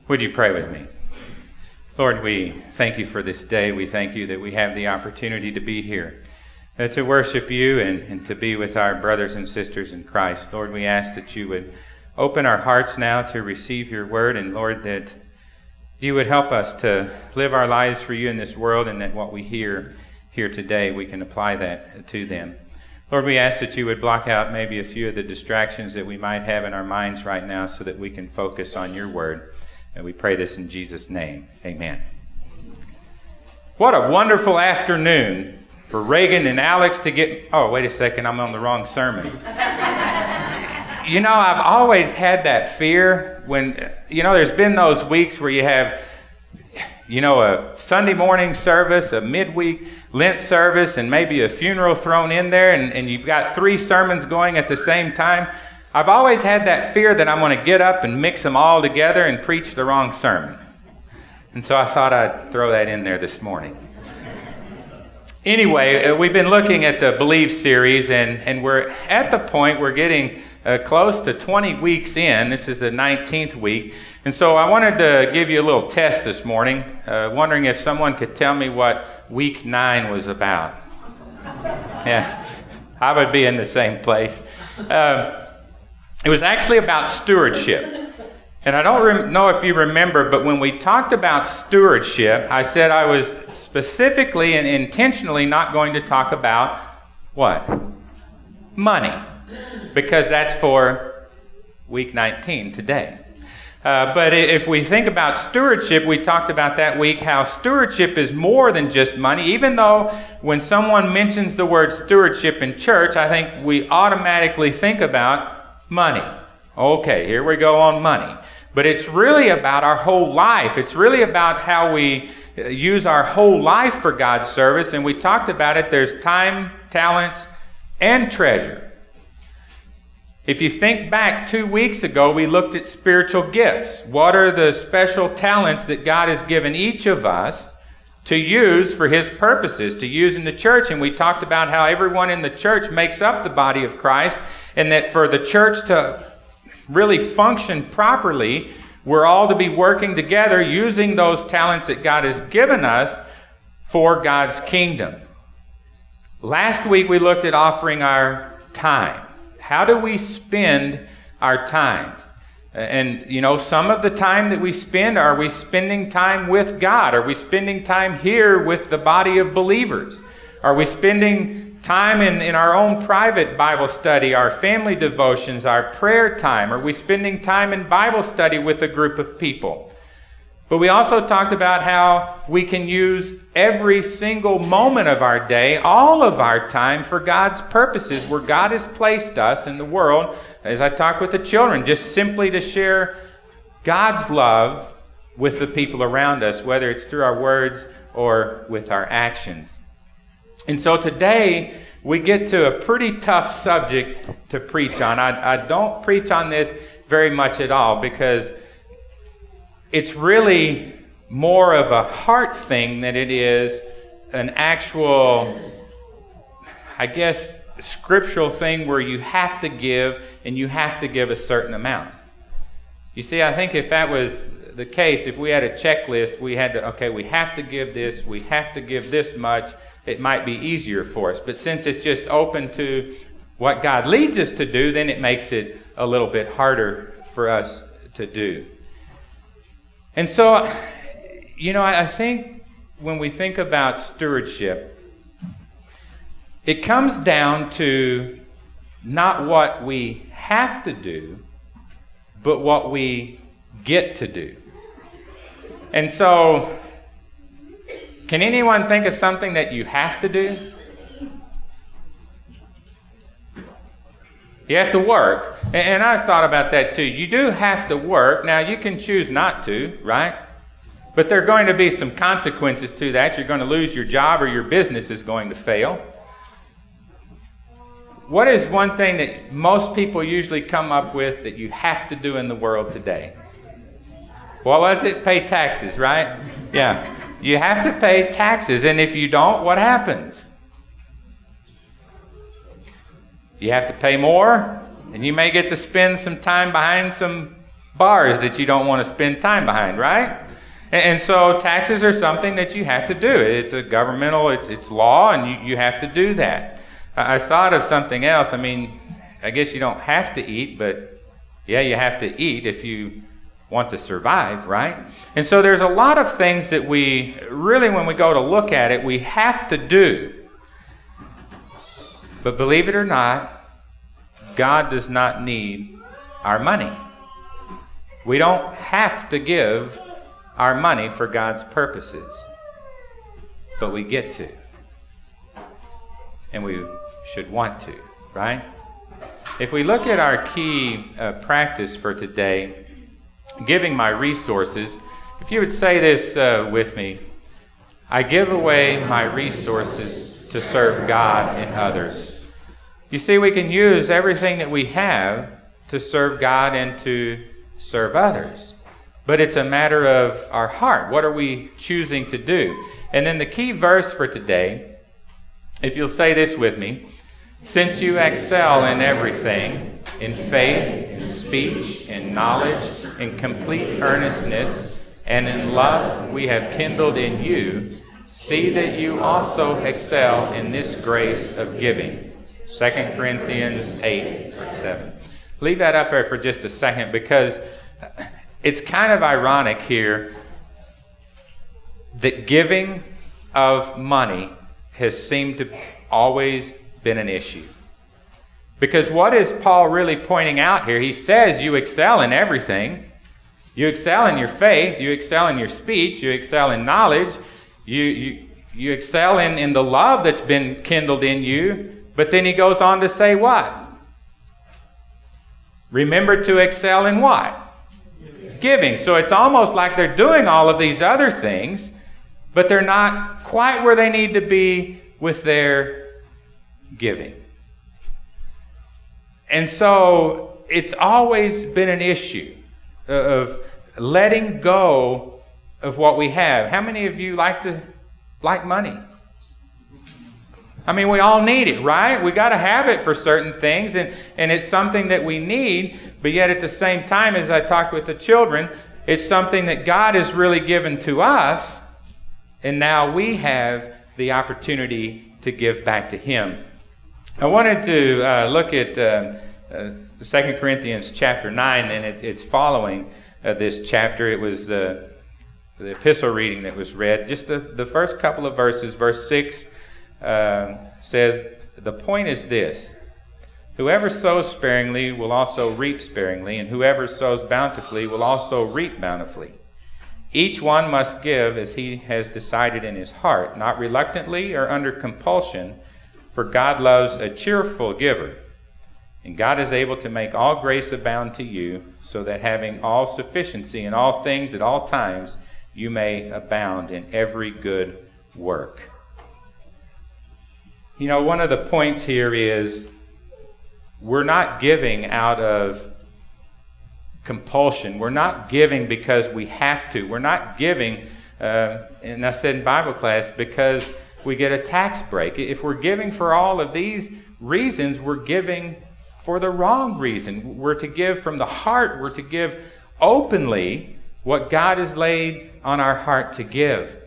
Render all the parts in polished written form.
Would you pray with me? Lord, we thank you for this day. We thank you that we have the opportunity to be here, to worship you and to be with our brothers and sisters in Christ. Lord, we ask that you would open our hearts now to receive your word, and Lord, that you would help us to live our lives for you in this world, and that what we hear here today, we can apply that to them. Lord, we ask that you would block out maybe a few of the distractions that we might have in our minds right now so that we can focus on your word. And we pray this in Jesus' name. Amen. What a wonderful afternoon for Reagan and Alex to get... Oh, wait a second, I'm on the wrong sermon. You know, I've always had that fear when, there's been those weeks where you have, a Sunday morning service, a midweek Lent service, and maybe a funeral thrown in there, and you've got 3 sermons going at the same time. I've always had that fear that I'm going to get up and mix them all together and preach the wrong sermon. And so I thought I'd throw that in there this morning. Anyway, we've been looking at the Believe series, and we're at the point we're getting close to 20 weeks in. This is the 19th week. And so I wanted to give you a little test this morning, wondering if someone could tell me what week 9 was about. Yeah, I would be in the same place. It was actually about stewardship. And I don't know if you remember, but when we talked about stewardship, I said I was specifically and intentionally not going to talk about what? Money. Because that's for week 19 today. But if we think about stewardship, we talked about that week how stewardship is more than just money. Even though when someone mentions the word stewardship in church, I think we automatically think about money. Okay, here we go on money. But it's really about our whole life. It's really about how we use our whole life for God's service. And we talked about it. There's time, talents, and treasure. If you think back 2 weeks ago, we looked at spiritual gifts. What are the special talents that God has given each of us to use for His purposes, to use in the church? And we talked about how everyone in the church makes up the body of Christ, and that for the church to really function properly, we're all to be working together using those talents that God has given us for God's kingdom. Last week we looked at offering our time. How do we spend our time? And, some of the time that we spend, are we spending time with God? Are we spending time here with the body of believers? Are we spending time in our own private Bible study, our family devotions, our prayer time? Are we spending time in Bible study with a group of people? But we also talked about how we can use every single moment of our day, all of our time, for God's purposes, where God has placed us in the world, as I talk with the children, just simply to share God's love with the people around us, whether it's through our words or with our actions. And so today, we get to a pretty tough subject to preach on. I don't preach on this very much at all because it's really more of a heart thing than it is an actual, scriptural thing where you have to give and you have to give a certain amount. You see, I think if that was the case, if we had a checklist, we have to give this, we have to give this much, it might be easier for us. But since it's just open to what God leads us to do, then it makes it a little bit harder for us to do. And so, I think when we think about stewardship, it comes down to not what we have to do, but what we get to do. And so, can anyone think of something that you have to do? You have to work. And I thought about that too. You do have to work. Now, you can choose not to, right? But there are going to be some consequences to that. You're going to lose your job or your business is going to fail. What is one thing that most people usually come up with that you have to do in the world today? What was it? Pay taxes, right? Yeah. You have to pay taxes. And if you don't, what happens? You have to pay more, and you may get to spend some time behind some bars that you don't want to spend time behind, right? And so taxes are something that you have to do. It's a governmental, it's law, and you have to do that. I thought of something else. I mean, I guess you don't have to eat, but yeah, you have to eat if you want to survive, right? And so there's a lot of things that we really, when we go to look at it, we have to do. But believe it or not, God does not need our money. We don't have to give our money for God's purposes, but we get to, and we should want to, right? If we look at our key practice for today, giving my resources, if you would say this with me, I give away my resources to serve God and others. You see, we can use everything that we have to serve God and to serve others. But it's a matter of our heart. What are we choosing to do? And then the key verse for today, if you'll say this with me, since you excel in everything, in faith, in speech, in knowledge, in complete earnestness, and in love we have kindled in you, see that you also excel in this grace of giving. 2 Corinthians 8, verse 7. Leave that up there for just a second, because it's kind of ironic here that giving of money has seemed to always been an issue. Because what is Paul really pointing out here? He says you excel in everything. You excel in your faith. You excel in your speech. You excel in knowledge. You excel in the love that's been kindled in you. But then he goes on to say what? Remember to excel in what? Giving. So it's almost like they're doing all of these other things, but they're not quite where they need to be with their giving. And so it's always been an issue of letting go of what we have. How many of you like money? I mean, we all need it, right? We got to have it for certain things, and it's something that we need, but yet at the same time, as I talked with the children, it's something that God has really given to us, and now we have the opportunity to give back to Him. I wanted to look at 2 Corinthians chapter 9, and it's following this chapter. It was the epistle reading that was read. Just the first couple of verses. Verse 6 says, the point is this: whoever sows sparingly will also reap sparingly, and whoever sows bountifully will also reap bountifully. Each one must give as he has decided in his heart, not reluctantly or under compulsion, for God loves a cheerful giver. And God is able to make all grace abound to you, so that having all sufficiency in all things at all times, you may abound in every good work. You know, one of the points here is we're not giving out of compulsion. We're not giving because we have to. We're not giving, and I said in Bible class, because we get a tax break. If we're giving for all of these reasons, we're giving for the wrong reason. We're to give from the heart. We're to give openly what God has laid on our heart to give.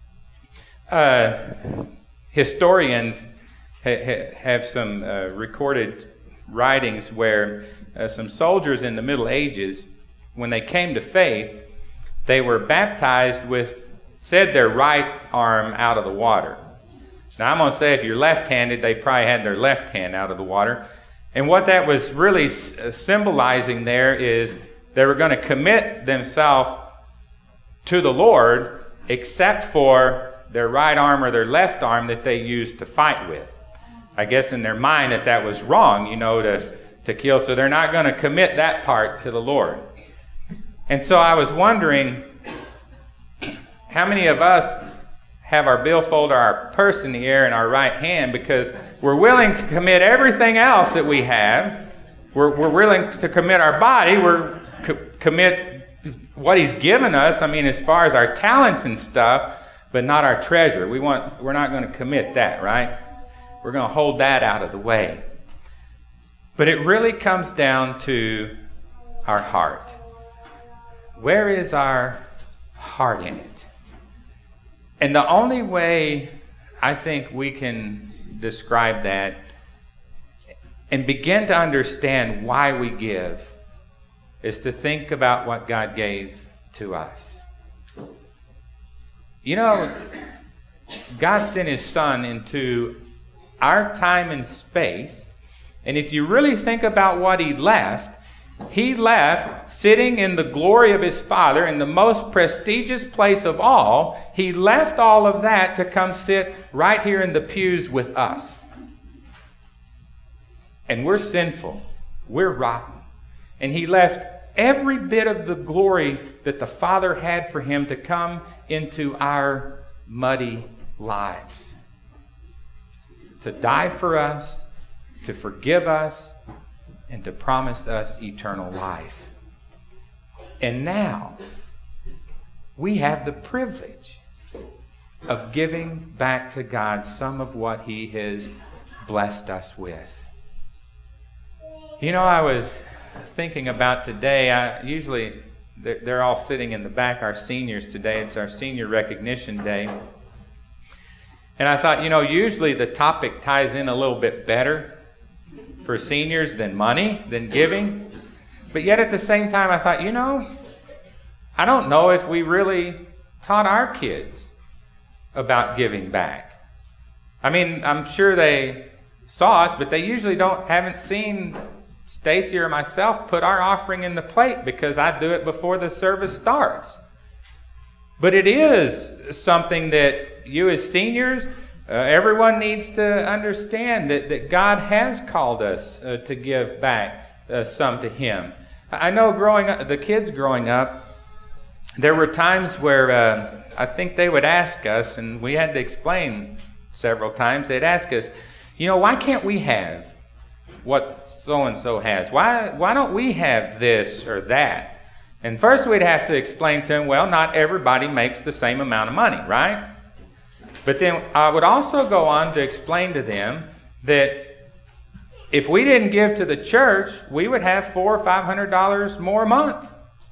Historians have some recorded writings where some soldiers in the Middle Ages, when they came to faith, they were baptized with, said their right arm out of the water. Now I'm going to say if you're left-handed, they probably had their left hand out of the water. And what that was really symbolizing there is they were going to commit themselves to the Lord, except for their right arm or their left arm that they used to fight with. I guess in their mind that was wrong, you know, to kill. So they're not going to commit that part to the Lord. And so I was wondering, how many of us have our billfold or our purse in the air in our right hand because we're willing to commit everything else that we have. We're willing to commit our body. We're commit what He's given us. I mean, as far as our talents and stuff, but not our treasure. We're not going to commit that, right? We're going to hold that out of the way. But it really comes down to our heart. where is our heart in it? And the only way I think we can describe that and begin to understand why we give is to think about what God gave to us. You know, God sent His Son into our time and space, and if you really think about what He left sitting in the glory of His Father in the most prestigious place of all. He left all of that to come sit right here in the pews with us. And we're sinful. We're rotten. And He left every bit of the glory that the Father had for Him to come into our muddy lives. To die for us, to forgive us, and to promise us eternal life. And now, we have the privilege of giving back to God some of what He has blessed us with. You know, I was thinking about today, usually they're all sitting in the back, our seniors today. It's our senior recognition day. And I thought, you know, usually the topic ties in a little bit better for seniors than money, than giving. But yet at the same time, I thought, you know, I don't know if we really taught our kids about giving back. I mean, I'm sure they saw us, but they usually haven't seen Stacy or myself put our offering in the plate because I do it before the service starts. But it is something that you as seniors, everyone needs to understand that God has called us to give back some to Him. I know the kids growing up, there were times where I think they would ask us, and we had to explain several times, they'd ask us, you know, why can't we have what so-and-so has? Why don't we have this or that? And first we'd have to explain to them, well, not everybody makes the same amount of money, right? But then I would also go on to explain to them that if we didn't give to the church, we would have $400 or $500 more a month.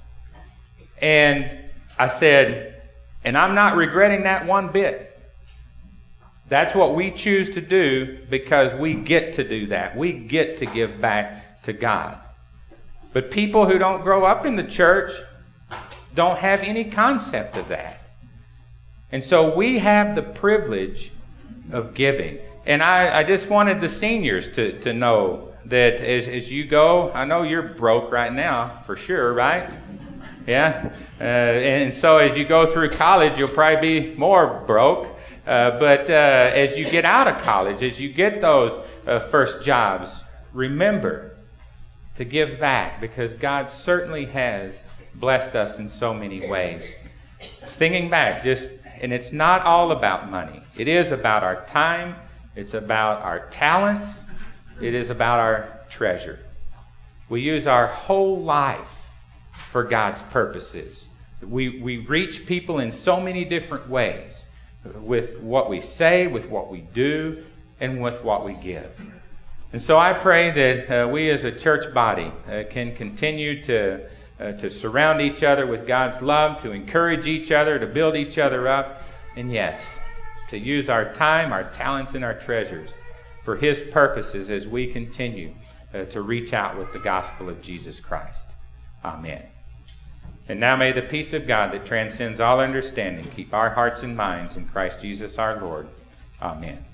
And I said, and I'm not regretting that one bit. That's what we choose to do because we get to do that. We get to give back to God. But people who don't grow up in the church don't have any concept of that. And so we have the privilege of giving. And I just wanted the seniors to know that as you go, I know you're broke right now, for sure, right? Yeah? And so as you go through college, you'll probably be more broke. But as you get out of college, as you get those first jobs, remember to give back because God certainly has blessed us in so many ways. Thinking back, and it's not all about money. It is about our time. It's about our talents. It is about our treasure. We use our whole life for God's purposes. We reach people in so many different ways with what we say, with what we do, and with what we give. And so I pray that we as a church body can continue to surround each other with God's love, to encourage each other, to build each other up, and yes, to use our time, our talents, and our treasures for His purposes as we continue to reach out with the gospel of Jesus Christ. Amen. And now may the peace of God that transcends all understanding keep our hearts and minds in Christ Jesus our Lord. Amen.